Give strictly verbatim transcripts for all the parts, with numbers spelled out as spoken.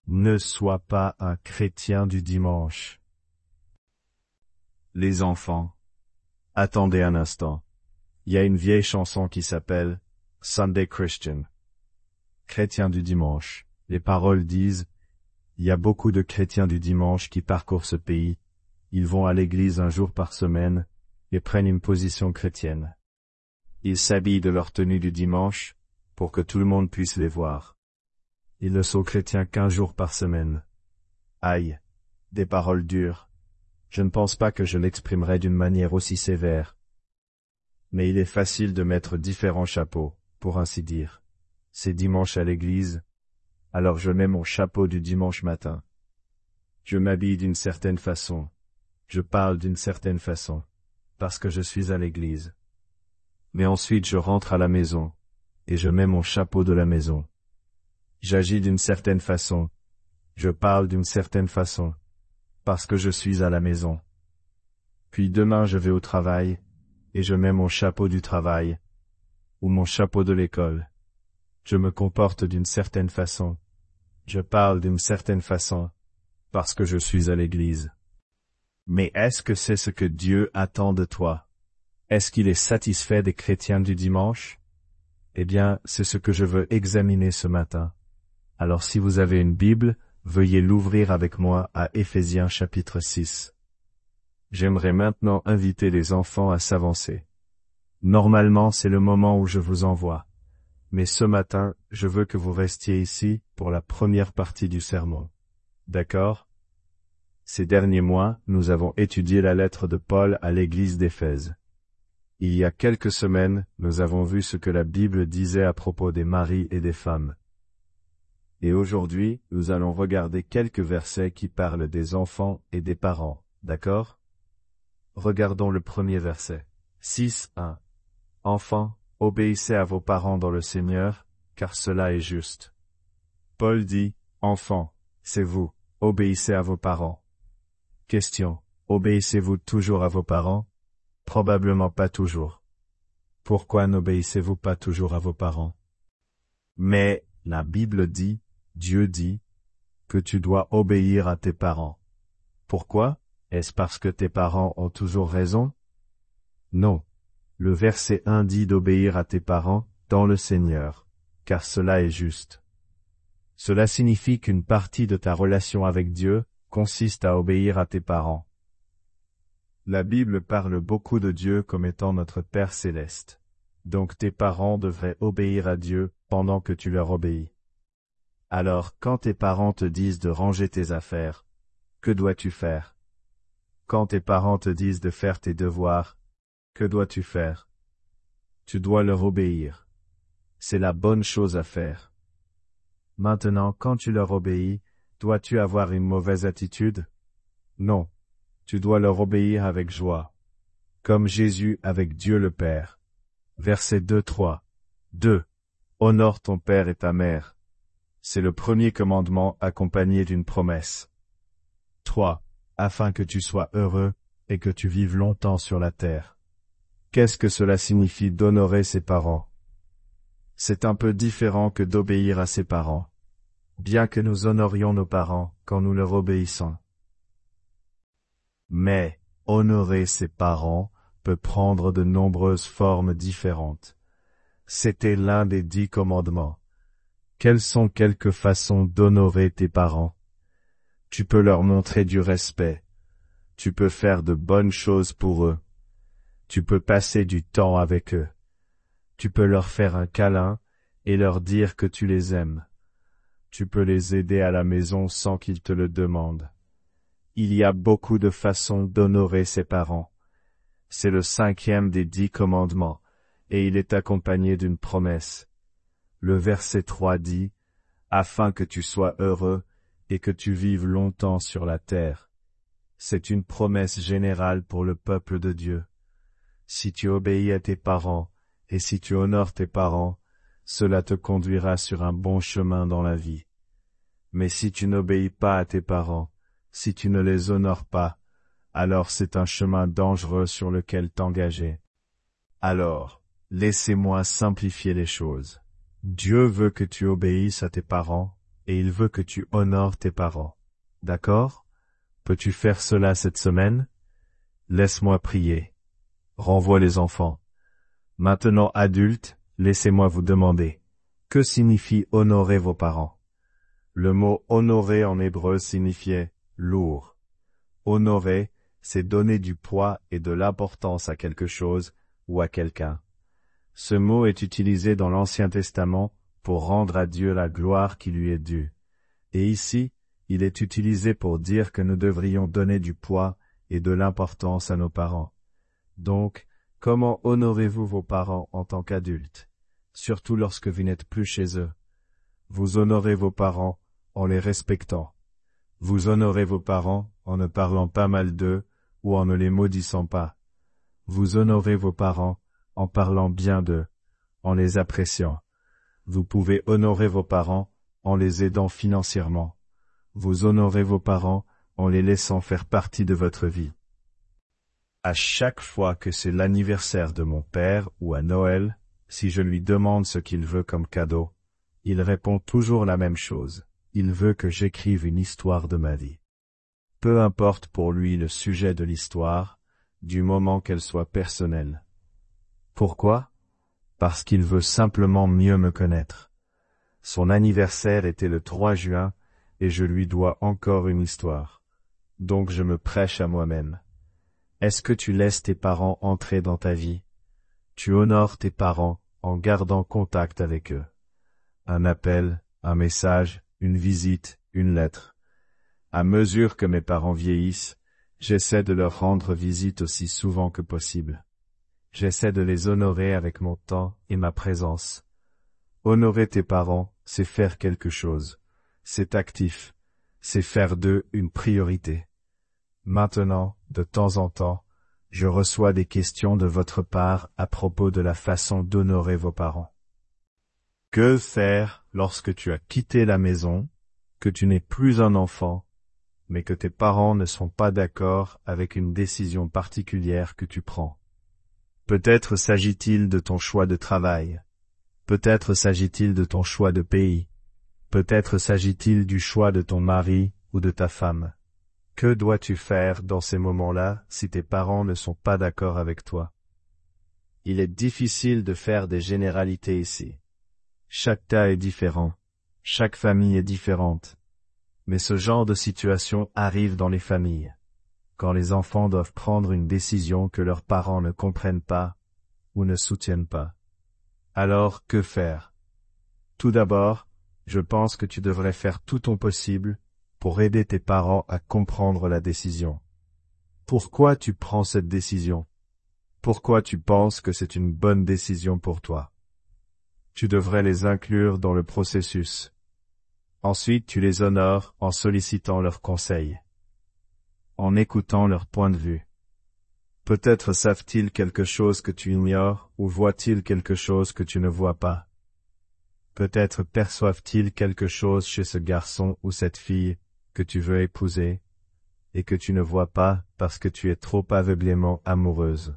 Ne sois pas un chrétien du dimanche. Les enfants. Attendez un instant. Il y a une vieille chanson qui s'appelle « Sunday Christian ». Chrétien du dimanche. Les paroles disent « Il y a beaucoup de chrétiens du dimanche qui parcourent ce pays. Ils vont à l'église un jour par semaine et prennent une position chrétienne. Ils s'habillent de leur tenue du dimanche pour que tout le monde puisse les voir. Ils ne sont chrétiens qu'un jour par semaine. » Aïe, des paroles dures. Je ne pense pas que je l'exprimerai d'une manière aussi sévère. Mais il est facile de mettre différents chapeaux, pour ainsi dire. C'est dimanche à l'église, alors je mets mon chapeau du dimanche matin. Je m'habille d'une certaine façon. Je parle d'une certaine façon, parce que je suis à l'église. Mais ensuite je rentre à la maison, et je mets mon chapeau de la maison. J'agis d'une certaine façon. Je parle d'une certaine façon, parce que je suis à la maison. Puis demain je vais au travail, et je mets mon chapeau du travail, ou mon chapeau de l'école. Je me comporte d'une certaine façon. Je parle d'une certaine façon, parce que je suis à l'église. Mais est-ce que c'est ce que Dieu attend de toi? Est-ce qu'il est satisfait des chrétiens du dimanche? Eh bien, c'est ce que je veux examiner ce matin. Alors si vous avez une Bible, veuillez l'ouvrir avec moi à Éphésiens chapitre six. J'aimerais maintenant inviter les enfants à s'avancer. Normalement, c'est le moment où je vous envoie. Mais ce matin, je veux que vous restiez ici pour la première partie du sermon. D'accord? Ces derniers mois, nous avons étudié la lettre de Paul à l'église d'Éphèse. Il y a quelques semaines, nous avons vu ce que la Bible disait à propos des maris et des femmes. Et aujourd'hui, nous allons regarder quelques versets qui parlent des enfants et des parents, d'accord? Regardons le premier verset. six un. Enfants, obéissez à vos parents dans le Seigneur, car cela est juste. Paul dit, enfants, c'est vous, obéissez à vos parents. Question, obéissez-vous toujours à vos parents? Probablement pas toujours. Pourquoi n'obéissez-vous pas toujours à vos parents? Mais, la Bible dit, Dieu dit, que tu dois obéir à tes parents. Pourquoi? Est-ce parce que tes parents ont toujours raison? Non. Le verset un dit d'obéir à tes parents dans le Seigneur, car cela est juste. Cela signifie qu'une partie de ta relation avec Dieu consiste à obéir à tes parents. La Bible parle beaucoup de Dieu comme étant notre Père céleste. Donc tes parents devraient obéir à Dieu pendant que tu leur obéis. Alors, quand tes parents te disent de ranger tes affaires, que dois-tu faire? Quand tes parents te disent de faire tes devoirs, que dois-tu faire? Tu dois leur obéir. C'est la bonne chose à faire. Maintenant, quand tu leur obéis, dois-tu avoir une mauvaise attitude? Non. Tu dois leur obéir avec joie. Comme Jésus avec Dieu le Père. Verset deux trois. deux. Honore ton père et ta mère. C'est le premier commandement accompagné d'une promesse. trois. Afin que tu sois heureux et que tu vives longtemps sur la terre. Qu'est-ce que cela signifie d'honorer ses parents? C'est un peu différent que d'obéir à ses parents, bien que nous honorions nos parents quand nous leur obéissons. Mais, honorer ses parents peut prendre de nombreuses formes différentes. C'était l'un des dix commandements. Quelles sont quelques façons d'honorer tes parents? Tu peux leur montrer du respect. Tu peux faire de bonnes choses pour eux. Tu peux passer du temps avec eux. Tu peux leur faire un câlin et leur dire que tu les aimes. Tu peux les aider à la maison sans qu'ils te le demandent. Il y a beaucoup de façons d'honorer ses parents. C'est le cinquième des dix commandements, et il est accompagné d'une promesse. Le verset trois dit, « Afin que tu sois heureux et que tu vives longtemps sur la terre. » C'est une promesse générale pour le peuple de Dieu. Si tu obéis à tes parents, et si tu honores tes parents, cela te conduira sur un bon chemin dans la vie. Mais si tu n'obéis pas à tes parents, si tu ne les honores pas, alors c'est un chemin dangereux sur lequel t'engager. Alors, laissez-moi simplifier les choses. Dieu veut que tu obéisses à tes parents, et il veut que tu honores tes parents. D'accord? Peux-tu faire cela cette semaine? Laisse-moi prier. Renvoie les enfants. Maintenant adultes, laissez-moi vous demander. Que signifie honorer vos parents? Le mot honorer en hébreu signifiait lourd. Honorer, c'est donner du poids et de l'importance à quelque chose ou à quelqu'un. Ce mot est utilisé dans l'Ancien Testament pour rendre à Dieu la gloire qui lui est due. Et ici, il est utilisé pour dire que nous devrions donner du poids et de l'importance à nos parents. Donc, comment honorez-vous vos parents en tant qu'adultes, surtout lorsque vous n'êtes plus chez eux? Vous honorez vos parents en les respectant. Vous honorez vos parents en ne parlant pas mal d'eux ou en ne les maudissant pas. Vous honorez vos parents en parlant bien d'eux, en les appréciant. Vous pouvez honorer vos parents en les aidant financièrement. Vous honorez vos parents en les laissant faire partie de votre vie. À chaque fois que c'est l'anniversaire de mon père ou à Noël, si je lui demande ce qu'il veut comme cadeau, il répond toujours la même chose. Il veut que j'écrive une histoire de ma vie. Peu importe pour lui le sujet de l'histoire, du moment qu'elle soit personnelle. Pourquoi? Parce qu'il veut simplement mieux me connaître. Son anniversaire était le trois juin, et je lui dois encore une histoire. Donc je me prêche à moi-même. Est-ce que tu laisses tes parents entrer dans ta vie? Tu honores tes parents en gardant contact avec eux. Un appel, un message, une visite, une lettre. À mesure que mes parents vieillissent, j'essaie de leur rendre visite aussi souvent que possible. J'essaie de les honorer avec mon temps et ma présence. Honorer tes parents, c'est faire quelque chose. C'est actif. C'est faire d'eux une priorité. Maintenant, de temps en temps, je reçois des questions de votre part à propos de la façon d'honorer vos parents. Que faire lorsque tu as quitté la maison, que tu n'es plus un enfant, mais que tes parents ne sont pas d'accord avec une décision particulière que tu prends? Peut-être s'agit-il de ton choix de travail. Peut-être s'agit-il de ton choix de pays. Peut-être s'agit-il du choix de ton mari ou de ta femme. Que dois-tu faire dans ces moments-là si tes parents ne sont pas d'accord avec toi? Il est difficile de faire des généralités ici. Chaque cas est différent. Chaque famille est différente. Mais ce genre de situation arrive dans les familles. Quand les enfants doivent prendre une décision que leurs parents ne comprennent pas ou ne soutiennent pas. Alors, que faire? Tout d'abord, je pense que tu devrais faire tout ton possible pour aider tes parents à comprendre la décision. Pourquoi tu prends cette décision? Pourquoi tu penses que c'est une bonne décision pour toi? Tu devrais les inclure dans le processus. Ensuite, tu les honores en sollicitant leurs conseils, en écoutant leur point de vue. Peut-être savent-ils quelque chose que tu ignores ou voient-ils quelque chose que tu ne vois pas. Peut-être perçoivent-ils quelque chose chez ce garçon ou cette fille que tu veux épouser et que tu ne vois pas parce que tu es trop aveuglément amoureuse.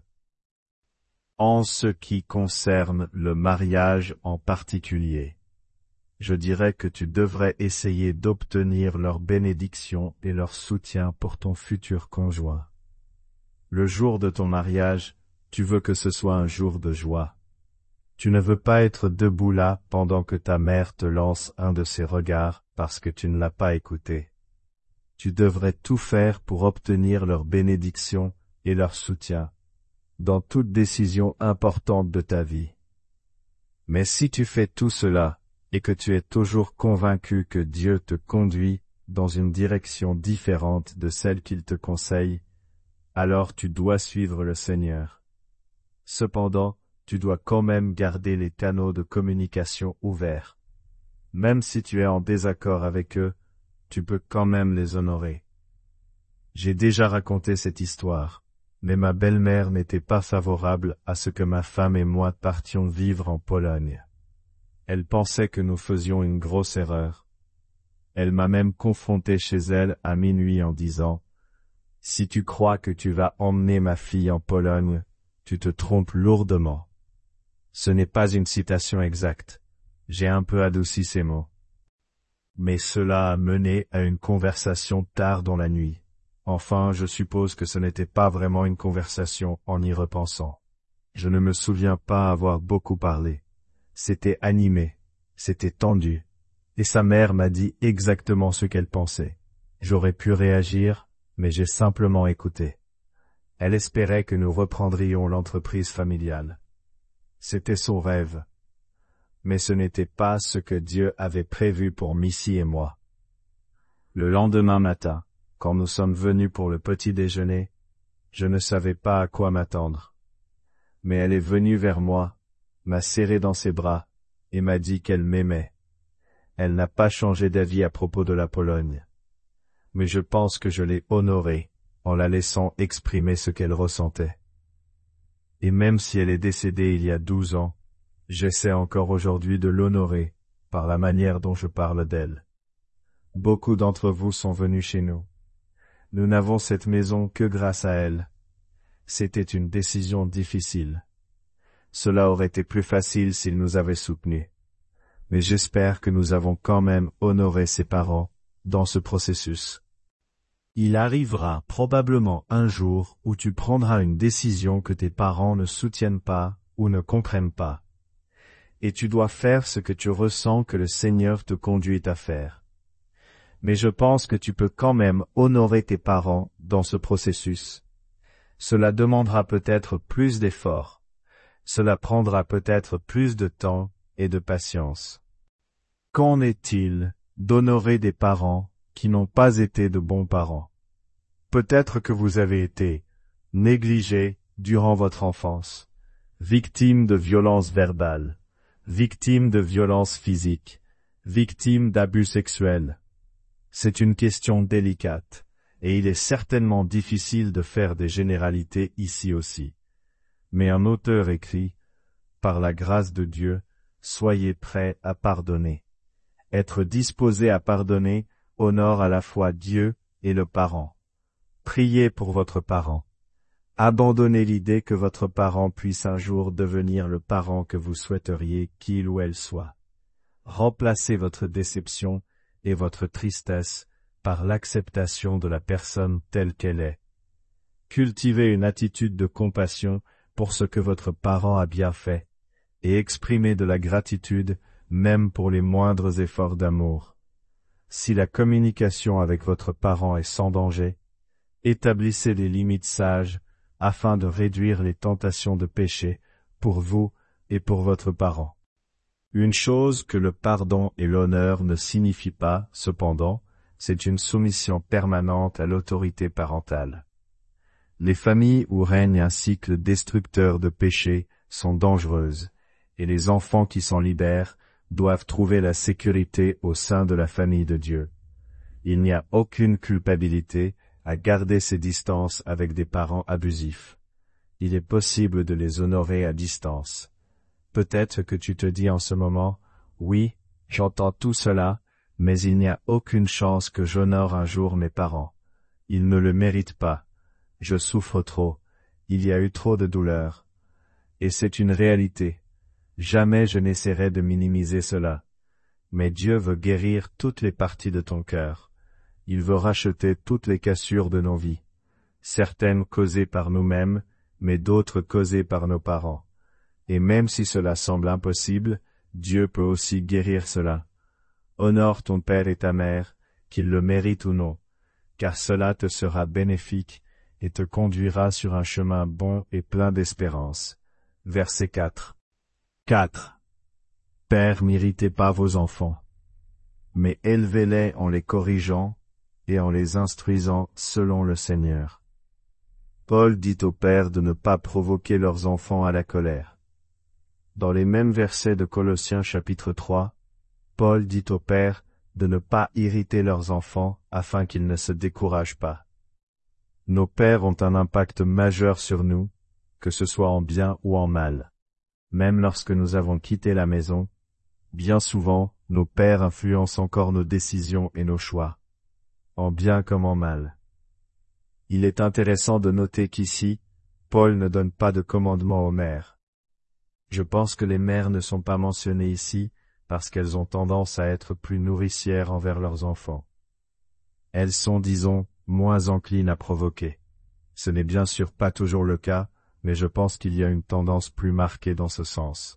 En ce qui concerne le mariage en particulier, je dirais que tu devrais essayer d'obtenir leur bénédiction et leur soutien pour ton futur conjoint. Le jour de ton mariage, tu veux que ce soit un jour de joie. Tu ne veux pas être debout là pendant que ta mère te lance un de ses regards parce que tu ne l'as pas écouté. Tu devrais tout faire pour obtenir leur bénédiction et leur soutien dans toute décision importante de ta vie. Mais si tu fais tout cela, et que tu es toujours convaincu que Dieu te conduit dans une direction différente de celle qu'il te conseille, alors tu dois suivre le Seigneur. Cependant, tu dois quand même garder les canaux de communication ouverts. Même si tu es en désaccord avec eux, tu peux quand même les honorer. J'ai déjà raconté cette histoire, mais ma belle-mère n'était pas favorable à ce que ma femme et moi partions vivre en Pologne. Elle pensait que nous faisions une grosse erreur. Elle m'a même confronté chez elle à minuit en disant « Si tu crois que tu vas emmener ma fille en Pologne, tu te trompes lourdement. » Ce n'est pas une citation exacte. J'ai un peu adouci ces mots. Mais cela a mené à une conversation tard dans la nuit. Enfin, je suppose que ce n'était pas vraiment une conversation en y repensant. Je ne me souviens pas avoir beaucoup parlé. C'était animé, c'était tendu, et sa mère m'a dit exactement ce qu'elle pensait. J'aurais pu réagir, mais j'ai simplement écouté. Elle espérait que nous reprendrions l'entreprise familiale. C'était son rêve. Mais ce n'était pas ce que Dieu avait prévu pour Missy et moi. Le lendemain matin, quand nous sommes venus pour le petit déjeuner, je ne savais pas à quoi m'attendre. Mais elle est venue vers moi, m'a serré dans ses bras, et m'a dit qu'elle m'aimait. Elle n'a pas changé d'avis à propos de la Pologne. Mais je pense que je l'ai honorée, en la laissant exprimer ce qu'elle ressentait. Et même si elle est décédée il y a douze ans, j'essaie encore aujourd'hui de l'honorer, par la manière dont je parle d'elle. Beaucoup d'entre vous sont venus chez nous. Nous n'avons cette maison que grâce à elle. C'était une décision difficile. Cela aurait été plus facile s'il nous avait soutenus. Mais j'espère que nous avons quand même honoré ses parents dans ce processus. Il arrivera probablement un jour où tu prendras une décision que tes parents ne soutiennent pas ou ne comprennent pas. Et tu dois faire ce que tu ressens que le Seigneur te conduit à faire. Mais je pense que tu peux quand même honorer tes parents dans ce processus. Cela demandera peut-être plus d'efforts. Cela prendra peut-être plus de temps et de patience. Qu'en est-il d'honorer des parents qui n'ont pas été de bons parents? Peut-être que vous avez été négligés durant votre enfance, victime de violences verbales, victime de violences physiques, victime d'abus sexuels. C'est une question délicate, et il est certainement difficile de faire des généralités ici aussi. Mais un auteur écrit, « Par la grâce de Dieu, soyez prêts à pardonner. » Être disposé à pardonner honore à la fois Dieu et le parent. Priez pour votre parent. Abandonnez l'idée que votre parent puisse un jour devenir le parent que vous souhaiteriez qu'il ou elle soit. Remplacez votre déception et votre tristesse par l'acceptation de la personne telle qu'elle est. Cultivez une attitude de compassion pour ce que votre parent a bien fait, et exprimez de la gratitude même pour les moindres efforts d'amour. Si la communication avec votre parent est sans danger, établissez des limites sages afin de réduire les tentations de péché pour vous et pour votre parent. Une chose que le pardon et l'honneur ne signifient pas, cependant, c'est une soumission permanente à l'autorité parentale. Les familles où règne un cycle destructeur de péché sont dangereuses, et les enfants qui s'en libèrent doivent trouver la sécurité au sein de la famille de Dieu. Il n'y a aucune culpabilité à garder ses distances avec des parents abusifs. Il est possible de les honorer à distance. Peut-être que tu te dis en ce moment, « Oui, j'entends tout cela, mais il n'y a aucune chance que j'honore un jour mes parents. Ils ne le méritent pas. Je souffre trop. Il y a eu trop de douleur. » Et c'est une réalité. Jamais je n'essaierai de minimiser cela. Mais Dieu veut guérir toutes les parties de ton cœur. Il veut racheter toutes les cassures de nos vies. Certaines causées par nous-mêmes, mais d'autres causées par nos parents. Et même si cela semble impossible, Dieu peut aussi guérir cela. Honore ton père et ta mère, qu'ils le méritent ou non, car cela te sera bénéfique et te conduira sur un chemin bon et plein d'espérance. Verset quatre. quatre. Pères, n'irritez pas vos enfants, mais élevez-les en les corrigeant et en les instruisant selon le Seigneur. Paul dit aux pères de ne pas provoquer leurs enfants à la colère. Dans les mêmes versets de Colossiens chapitre trois, Paul dit aux pères de ne pas irriter leurs enfants afin qu'ils ne se découragent pas. Nos pères ont un impact majeur sur nous, que ce soit en bien ou en mal. Même lorsque nous avons quitté la maison, bien souvent, nos pères influencent encore nos décisions et nos choix, en bien comme en mal. Il est intéressant de noter qu'ici, Paul ne donne pas de commandement aux mères. Je pense que les mères ne sont pas mentionnées ici, parce qu'elles ont tendance à être plus nourricières envers leurs enfants. Elles sont, disons, moins enclines à provoquer. Ce n'est bien sûr pas toujours le cas, mais je pense qu'il y a une tendance plus marquée dans ce sens.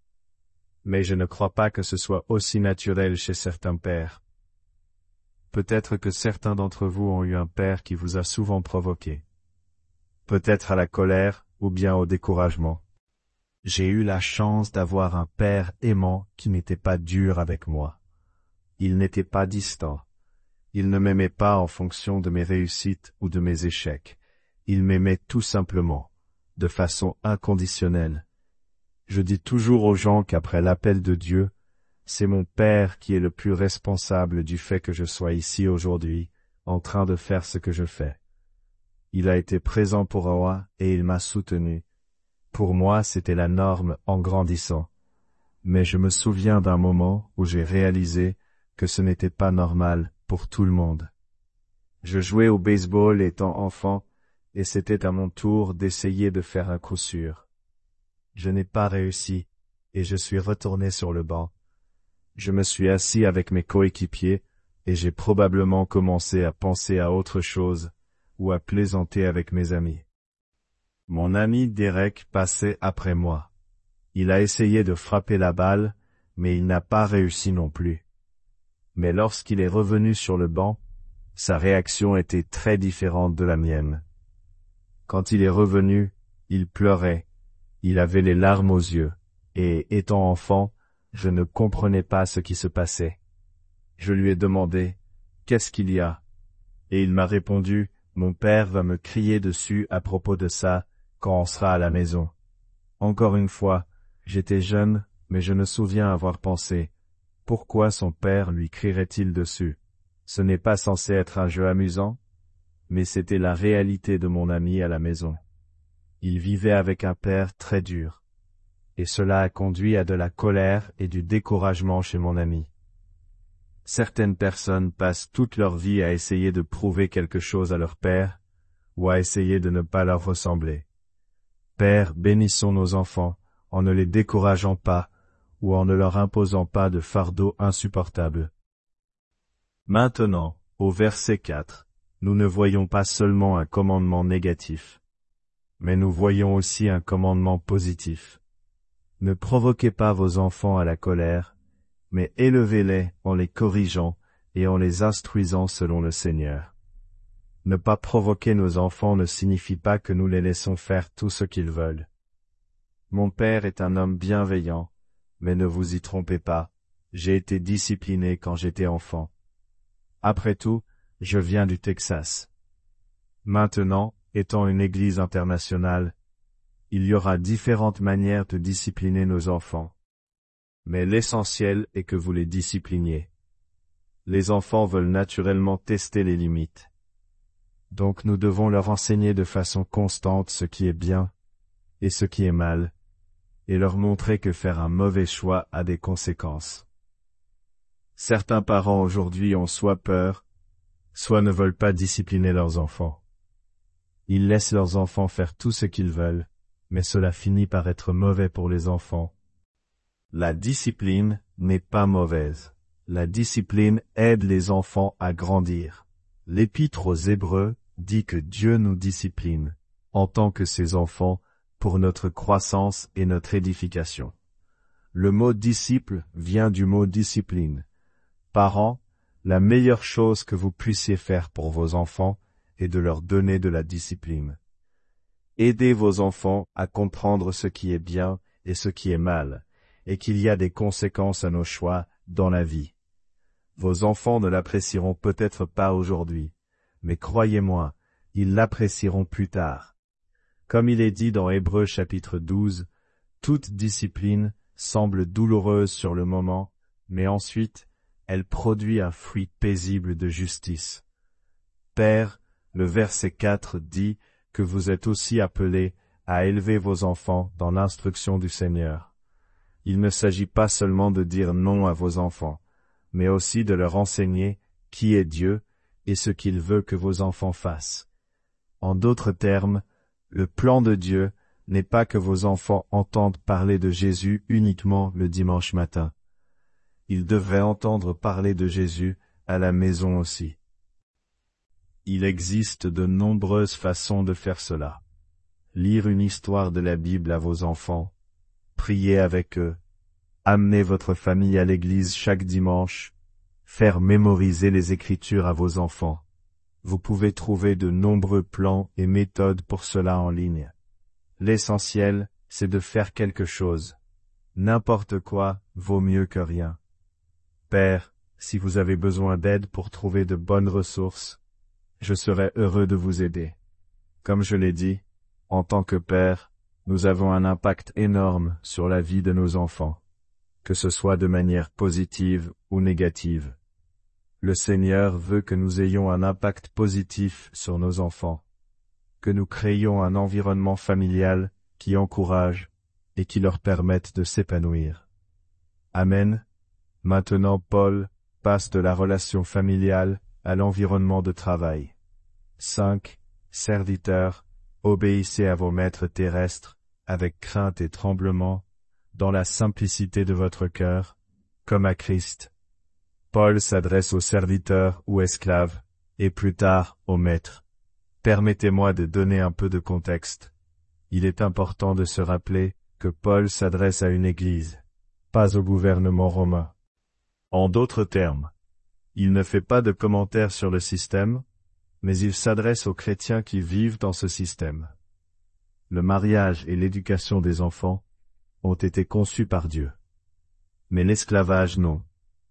Mais je ne crois pas que ce soit aussi naturel chez certains pères. Peut-être que certains d'entre vous ont eu un père qui vous a souvent provoqué. Peut-être à la colère, ou bien au découragement. J'ai eu la chance d'avoir un père aimant qui n'était pas dur avec moi. Il n'était pas distant. Il ne m'aimait pas en fonction de mes réussites ou de mes échecs. Il m'aimait tout simplement, de façon inconditionnelle. Je dis toujours aux gens qu'après l'appel de Dieu, c'est mon Père qui est le plus responsable du fait que je sois ici aujourd'hui, en train de faire ce que je fais. Il a été présent pour moi et il m'a soutenu. Pour moi, c'était la norme en grandissant. Mais je me souviens d'un moment où j'ai réalisé que ce n'était pas normal pour tout le monde. Je jouais au baseball étant enfant, et c'était à mon tour d'essayer de faire un coup sûr. Je n'ai pas réussi, et je suis retourné sur le banc. Je me suis assis avec mes coéquipiers, et j'ai probablement commencé à penser à autre chose, ou à plaisanter avec mes amis. Mon ami Derek passait après moi. Il a essayé de frapper la balle, mais il n'a pas réussi non plus. Mais lorsqu'il est revenu sur le banc, sa réaction était très différente de la mienne. Quand il est revenu, il pleurait, il avait les larmes aux yeux, et, étant enfant, je ne comprenais pas ce qui se passait. Je lui ai demandé, « Qu'est-ce qu'il y a ?» Et il m'a répondu, « Mon père va me crier dessus à propos de ça, quand on sera à la maison. » Encore une fois, j'étais jeune, mais je me souviens avoir pensé, « Pourquoi son père lui crierait-il dessus? Ce n'est pas censé être un jeu amusant ?» Mais c'était la réalité de mon ami à la maison. Il vivait avec un père très dur. Et cela a conduit à de la colère et du découragement chez mon ami. Certaines personnes passent toute leur vie à essayer de prouver quelque chose à leur père, ou à essayer de ne pas leur ressembler. Père, bénissons nos enfants, en ne les décourageant pas, ou en ne leur imposant pas de fardeau insupportable. Maintenant, au verset quatre, nous ne voyons pas seulement un commandement négatif, mais nous voyons aussi un commandement positif. Ne provoquez pas vos enfants à la colère, mais élevez-les en les corrigeant et en les instruisant selon le Seigneur. Ne pas provoquer nos enfants ne signifie pas que nous les laissons faire tout ce qu'ils veulent. Mon père est un homme bienveillant, mais ne vous y trompez pas, j'ai été discipliné quand j'étais enfant. Après tout, je viens du Texas. Maintenant, étant une église internationale, il y aura différentes manières de discipliner nos enfants. Mais l'essentiel est que vous les discipliniez. Les enfants veulent naturellement tester les limites. Donc nous devons leur enseigner de façon constante ce qui est bien et ce qui est mal, et leur montrer que faire un mauvais choix a des conséquences. Certains parents aujourd'hui ont soit peur, soit ne veulent pas discipliner leurs enfants. Ils laissent leurs enfants faire tout ce qu'ils veulent, mais cela finit par être mauvais pour les enfants. La discipline n'est pas mauvaise. La discipline aide les enfants à grandir. L'Épître aux Hébreux dit que Dieu nous discipline, en tant que ses enfants, pour notre croissance et notre édification. Le mot disciple vient du mot discipline. Parents, la meilleure chose que vous puissiez faire pour vos enfants est de leur donner de la discipline. Aidez vos enfants à comprendre ce qui est bien et ce qui est mal, et qu'il y a des conséquences à nos choix dans la vie. Vos enfants ne l'apprécieront peut-être pas aujourd'hui, mais croyez-moi, ils l'apprécieront plus tard. Comme il est dit dans Hébreux chapitre douze, toute discipline semble douloureuse sur le moment, mais ensuite, elle produit un fruit paisible de justice. Père, le verset quatre dit que vous êtes aussi appelés à élever vos enfants dans l'instruction du Seigneur. Il ne s'agit pas seulement de dire non à vos enfants, mais aussi de leur enseigner qui est Dieu et ce qu'il veut que vos enfants fassent. En d'autres termes, le plan de Dieu n'est pas que vos enfants entendent parler de Jésus uniquement le dimanche matin. Ils devraient entendre parler de Jésus, à la maison aussi. Il existe de nombreuses façons de faire cela. Lire une histoire de la Bible à vos enfants, prier avec eux, amener votre famille à l'église chaque dimanche, faire mémoriser les Écritures à vos enfants. Vous pouvez trouver de nombreux plans et méthodes pour cela en ligne. L'essentiel, c'est de faire quelque chose. N'importe quoi vaut mieux que rien. Père, si vous avez besoin d'aide pour trouver de bonnes ressources, je serai heureux de vous aider. Comme je l'ai dit, en tant que père, nous avons un impact énorme sur la vie de nos enfants, que ce soit de manière positive ou négative. Le Seigneur veut que nous ayons un impact positif sur nos enfants, que nous créions un environnement familial qui encourage et qui leur permette de s'épanouir. Amen. Maintenant Paul passe de la relation familiale à l'environnement de travail. cinq. Serviteurs, obéissez à vos maîtres terrestres, avec crainte et tremblement, dans la simplicité de votre cœur, comme à Christ. Paul s'adresse aux serviteurs ou esclaves, et plus tard aux maîtres. Permettez-moi de donner un peu de contexte. Il est important de se rappeler que Paul s'adresse à une église, pas au gouvernement romain. En d'autres termes, il ne fait pas de commentaires sur le système, mais il s'adresse aux chrétiens qui vivent dans ce système. Le mariage et l'éducation des enfants ont été conçus par Dieu. Mais l'esclavage non.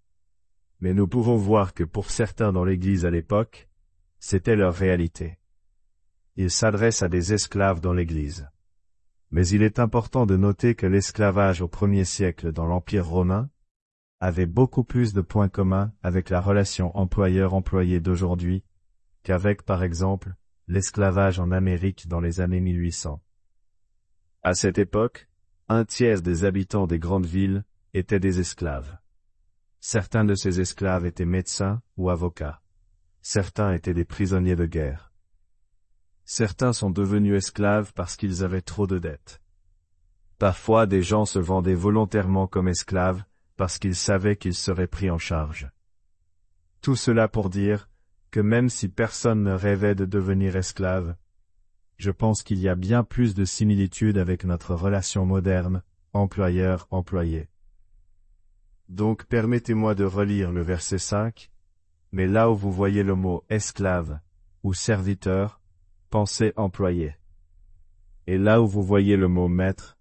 Mais nous pouvons voir que pour certains dans l'Église à l'époque, c'était leur réalité. Il s'adresse à des esclaves dans l'Église. Mais il est important de noter que l'esclavage au premier siècle dans l'Empire romain avait beaucoup plus de points communs avec la relation employeur-employé d'aujourd'hui qu'avec, par exemple, l'esclavage en Amérique dans les années mille huit cents. À cette époque, un tiers des habitants des grandes villes étaient des esclaves. Certains de ces esclaves étaient médecins ou avocats. Certains étaient des prisonniers de guerre. Certains sont devenus esclaves parce qu'ils avaient trop de dettes. Parfois des gens se vendaient volontairement comme esclaves parce qu'ils savaient qu'ils seraient pris en charge. Tout cela pour dire que même si personne ne rêvait de devenir esclave, je pense qu'il y a bien plus de similitudes avec notre relation moderne, employeur-employé. Donc permettez-moi de relire le verset cinq, mais là où vous voyez le mot esclave ou serviteur, pensez employé. Et là où vous voyez le mot maître,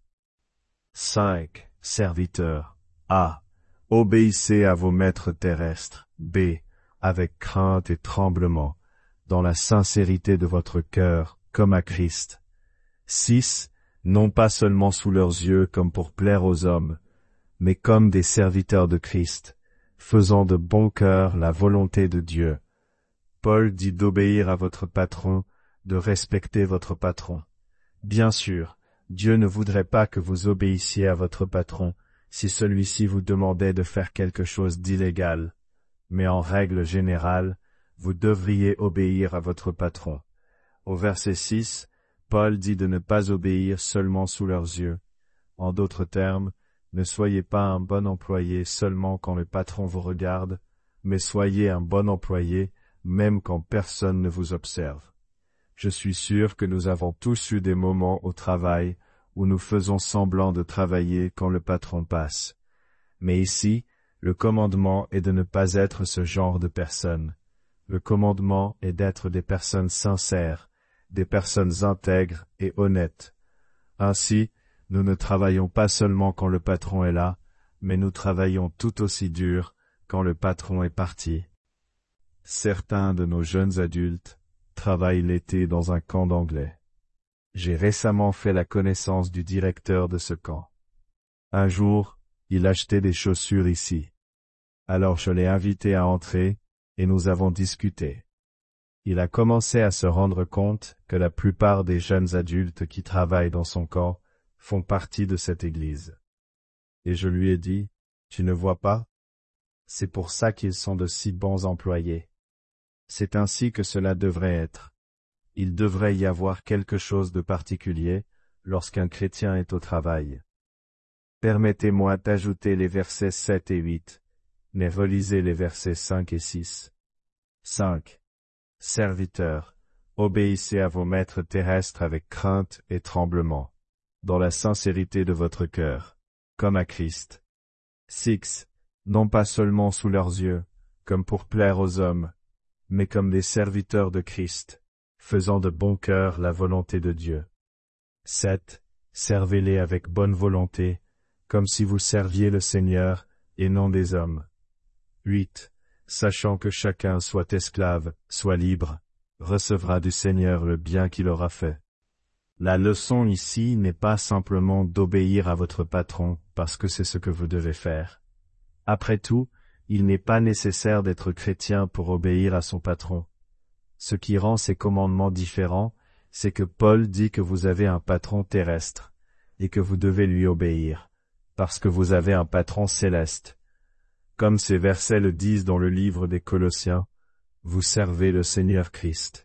cinq. Serviteur. A. Obéissez à vos maîtres terrestres. B. Avec crainte et tremblement, dans la sincérité de votre cœur, comme à Christ. six. Non pas seulement sous leurs yeux comme pour plaire aux hommes, mais comme des serviteurs de Christ, faisant de bon cœur la volonté de Dieu. Paul dit d'obéir à votre patron, de respecter votre patron. Bien sûr, Dieu ne voudrait pas que vous obéissiez à votre patron si celui-ci vous demandait de faire quelque chose d'illégal, mais en règle générale, vous devriez obéir à votre patron. Au verset six, Paul dit de ne pas obéir seulement sous leurs yeux. En d'autres termes, ne soyez pas un bon employé seulement quand le patron vous regarde, mais soyez un bon employé même quand personne ne vous observe. Je suis sûr que nous avons tous eu des moments au travail où nous faisons semblant de travailler quand le patron passe. Mais ici, le commandement est de ne pas être ce genre de personnes. Le commandement est d'être des personnes sincères, des personnes intègres et honnêtes. Ainsi, nous ne travaillons pas seulement quand le patron est là, mais nous travaillons tout aussi dur quand le patron est parti. Certains de nos jeunes adultes travaillent l'été dans un camp d'anglais. J'ai récemment fait la connaissance du directeur de ce camp. Un jour, il achetait des chaussures ici. Alors je l'ai invité à entrer, et nous avons discuté. Il a commencé à se rendre compte que la plupart des jeunes adultes qui travaillent dans son camp font partie de cette église. Et je lui ai dit, « Tu ne vois pas? C'est pour ça qu'ils sont de si bons employés. C'est ainsi que cela devrait être. Il devrait y avoir quelque chose de particulier lorsqu'un chrétien est au travail. » Permettez-moi d'ajouter les versets sept et huit. mais relisez les versets cinq et six. cinq. Serviteurs, obéissez à vos maîtres terrestres avec crainte et tremblement, dans la sincérité de votre cœur, comme à Christ. six. Non pas seulement sous leurs yeux, comme pour plaire aux hommes, mais comme des serviteurs de Christ, faisant de bon cœur la volonté de Dieu. sept. Servez-les avec bonne volonté, comme si vous serviez le Seigneur, et non des hommes. huit. Sachant que chacun soit esclave, soit libre, recevra du Seigneur le bien qu'il aura fait. La leçon ici n'est pas simplement d'obéir à votre patron, parce que c'est ce que vous devez faire. Après tout, il n'est pas nécessaire d'être chrétien pour obéir à son patron. Ce qui rend ces commandements différents, c'est que Paul dit que vous avez un patron terrestre, et que vous devez lui obéir, parce que vous avez un patron céleste. Comme ces versets le disent dans le livre des Colossiens, vous servez le Seigneur Christ.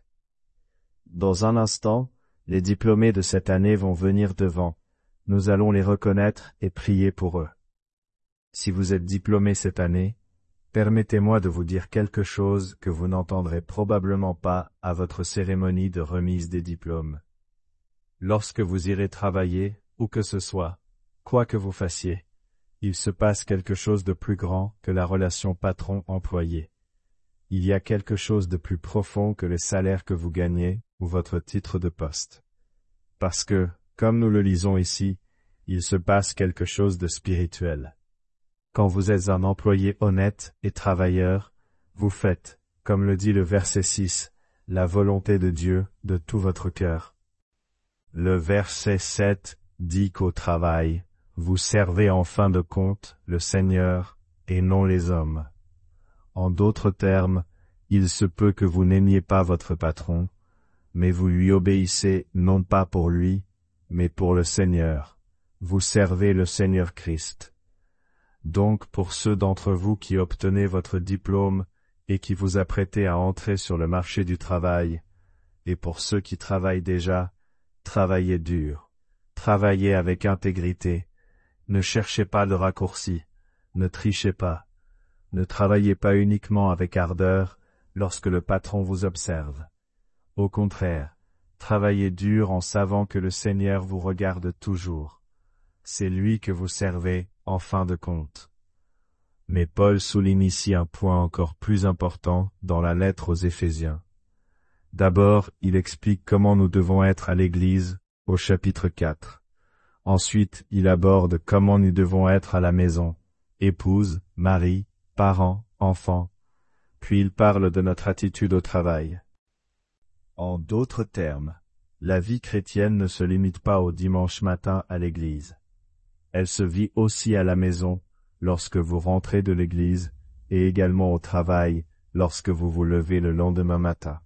Dans un instant, les diplômés de cette année vont venir devant. Nous allons les reconnaître et prier pour eux. Si vous êtes diplômé cette année, permettez-moi de vous dire quelque chose que vous n'entendrez probablement pas à votre cérémonie de remise des diplômes. Lorsque vous irez travailler, où que ce soit, quoi que vous fassiez, il se passe quelque chose de plus grand que la relation patron-employé. Il y a quelque chose de plus profond que le salaire que vous gagnez ou votre titre de poste. Parce que, comme nous le lisons ici, il se passe quelque chose de spirituel. Quand vous êtes un employé honnête et travailleur, vous faites, comme le dit le verset six, la volonté de Dieu de tout votre cœur. Le verset sept dit qu'au travail, vous servez en fin de compte le Seigneur et non les hommes. En d'autres termes, il se peut que vous n'aimiez pas votre patron, mais vous lui obéissez non pas pour lui, mais pour le Seigneur. Vous servez le Seigneur Christ. Donc pour ceux d'entre vous qui obtenez votre diplôme et qui vous apprêtez à entrer sur le marché du travail, et pour ceux qui travaillent déjà, travaillez dur, travaillez avec intégrité, ne cherchez pas de raccourcis, ne trichez pas, ne travaillez pas uniquement avec ardeur lorsque le patron vous observe. Au contraire, travaillez dur en savant que le Seigneur vous regarde toujours. C'est lui que vous servez, en fin de compte. Mais Paul souligne ici un point encore plus important dans la lettre aux Éphésiens. D'abord, il explique comment nous devons être à l'Église, au chapitre quatre. Ensuite, il aborde comment nous devons être à la maison, épouse, mari, parents, enfants. Puis il parle de notre attitude au travail. En d'autres termes, la vie chrétienne ne se limite pas au dimanche matin à l'Église. Elle se vit aussi à la maison, lorsque vous rentrez de l'église, et également au travail, lorsque vous vous levez le lendemain matin.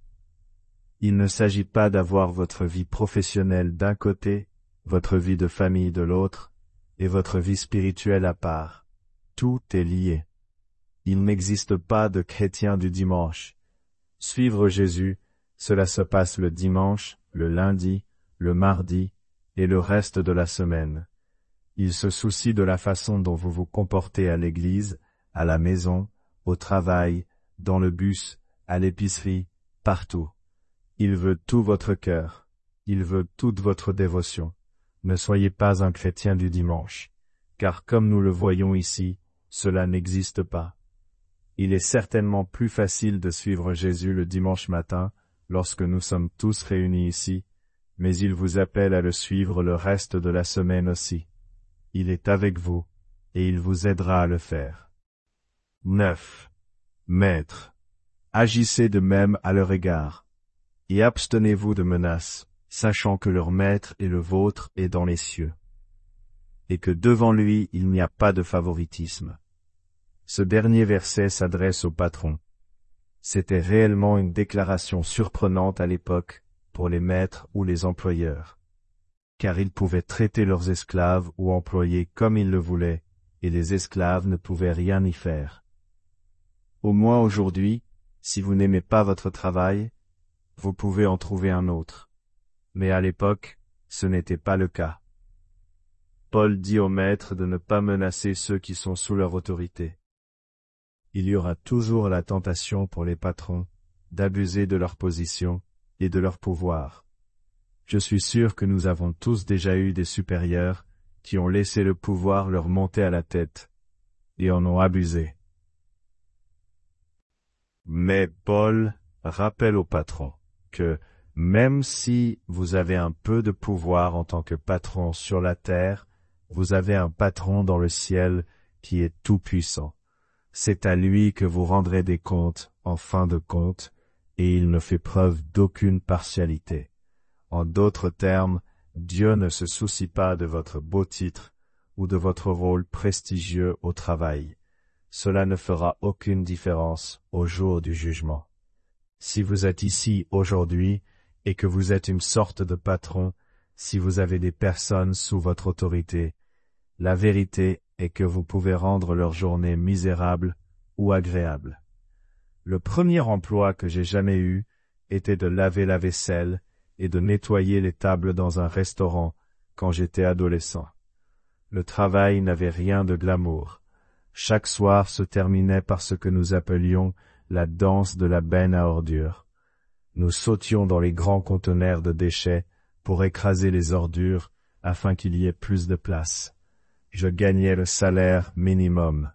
Il ne s'agit pas d'avoir votre vie professionnelle d'un côté, votre vie de famille de l'autre, et votre vie spirituelle à part. Tout est lié. Il n'existe pas de chrétien du dimanche. Suivre Jésus, cela se passe le dimanche, le lundi, le mardi, et le reste de la semaine. Il se soucie de la façon dont vous vous comportez à l'église, à la maison, au travail, dans le bus, à l'épicerie, partout. Il veut tout votre cœur. Il veut toute votre dévotion. Ne soyez pas un chrétien du dimanche, car comme nous le voyons ici, cela n'existe pas. Il est certainement plus facile de suivre Jésus le dimanche matin, lorsque nous sommes tous réunis ici, mais il vous appelle à le suivre le reste de la semaine aussi. Il est avec vous, et il vous aidera à le faire. neuf. Maîtres, agissez de même à leur égard, et abstenez-vous de menaces, sachant que leur maître et le vôtre est dans les cieux, et que devant lui il n'y a pas de favoritisme. Ce dernier verset s'adresse au patron. C'était réellement une déclaration surprenante à l'époque, pour les maîtres ou les employeurs. Car ils pouvaient traiter leurs esclaves ou employés comme ils le voulaient, et les esclaves ne pouvaient rien y faire. Au moins aujourd'hui, si vous n'aimez pas votre travail, vous pouvez en trouver un autre. Mais à l'époque, ce n'était pas le cas. Paul dit aux maîtres de ne pas menacer ceux qui sont sous leur autorité. Il y aura toujours la tentation pour les patrons d'abuser de leur position et de leur pouvoir. Je suis sûr que nous avons tous déjà eu des supérieurs qui ont laissé le pouvoir leur monter à la tête et en ont abusé. Mais Paul rappelle aux patrons que même si vous avez un peu de pouvoir en tant que patron sur la terre, vous avez un patron dans le ciel qui est tout-puissant. C'est à lui que vous rendrez des comptes en fin de compte, et il ne fait preuve d'aucune partialité. En d'autres termes, Dieu ne se soucie pas de votre beau titre ou de votre rôle prestigieux au travail. Cela ne fera aucune différence au jour du jugement. Si vous êtes ici aujourd'hui et que vous êtes une sorte de patron, si vous avez des personnes sous votre autorité, la vérité est que vous pouvez rendre leur journée misérable ou agréable. Le premier emploi que j'ai jamais eu était de laver la vaisselle et de nettoyer les tables dans un restaurant quand j'étais adolescent. Le travail n'avait rien de glamour. Chaque soir se terminait par ce que nous appelions la danse de la benne à ordures. Nous sautions dans les grands conteneurs de déchets pour écraser les ordures afin qu'il y ait plus de place. Je gagnais le salaire minimum.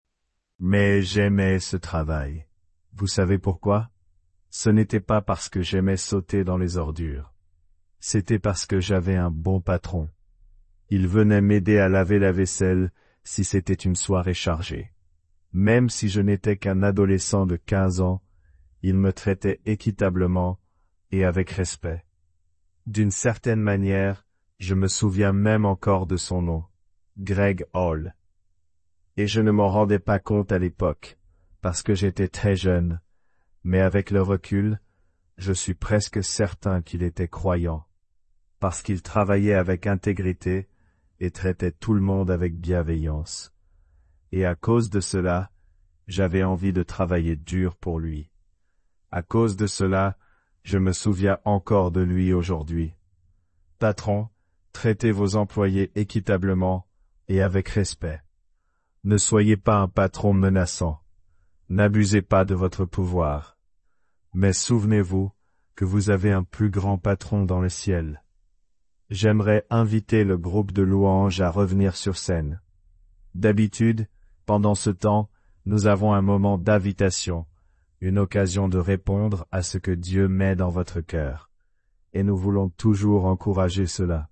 Mais j'aimais ce travail. Vous savez pourquoi? Ce n'était pas parce que j'aimais sauter dans les ordures. C'était parce que j'avais un bon patron. Il venait m'aider à laver la vaisselle si c'était une soirée chargée. Même si je n'étais qu'un adolescent de quinze ans, il me traitait équitablement et avec respect. D'une certaine manière, je me souviens même encore de son nom, Greg Hall. Et je ne m'en rendais pas compte à l'époque, parce que j'étais très jeune, mais avec le recul, je suis presque certain qu'il était croyant, parce qu'il travaillait avec intégrité et traitait tout le monde avec bienveillance. Et à cause de cela, j'avais envie de travailler dur pour lui. À cause de cela, je me souviens encore de lui aujourd'hui. Patron, traitez vos employés équitablement et avec respect. Ne soyez pas un patron menaçant. N'abusez pas de votre pouvoir. Mais souvenez-vous que vous avez un plus grand patron dans le ciel. J'aimerais inviter le groupe de louanges à revenir sur scène. D'habitude, pendant ce temps, nous avons un moment d'invitation, une occasion de répondre à ce que Dieu met dans votre cœur. Et nous voulons toujours encourager cela.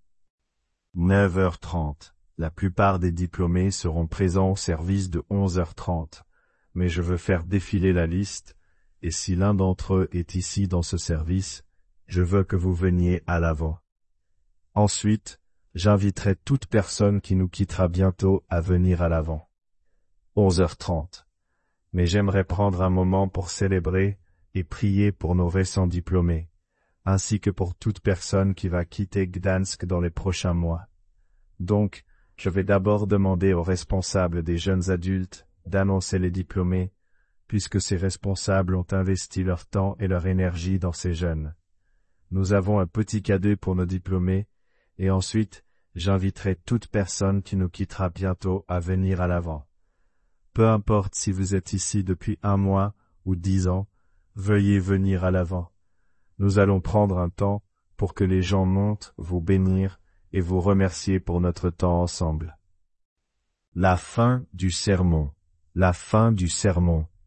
neuf heures trente. La plupart des diplômés seront présents au service de onze heures trente. Mais je veux faire défiler la liste, et si l'un d'entre eux est ici dans ce service, je veux que vous veniez à l'avant. Ensuite, j'inviterai toute personne qui nous quittera bientôt à venir à l'avant. onze heures trente. Mais j'aimerais prendre un moment pour célébrer et prier pour nos récents diplômés, ainsi que pour toute personne qui va quitter Gdansk dans les prochains mois. Donc, je vais d'abord demander aux responsables des jeunes adultes d'annoncer les diplômés, puisque ces responsables ont investi leur temps et leur énergie dans ces jeunes. Nous avons un petit cadeau pour nos diplômés, et ensuite, j'inviterai toute personne qui nous quittera bientôt à venir à l'avant. Peu importe si vous êtes ici depuis un mois ou dix ans, veuillez venir à l'avant. Nous allons prendre un temps pour que les gens montent vous bénir et vous remercier pour notre temps ensemble. La fin du sermon. La fin du sermon.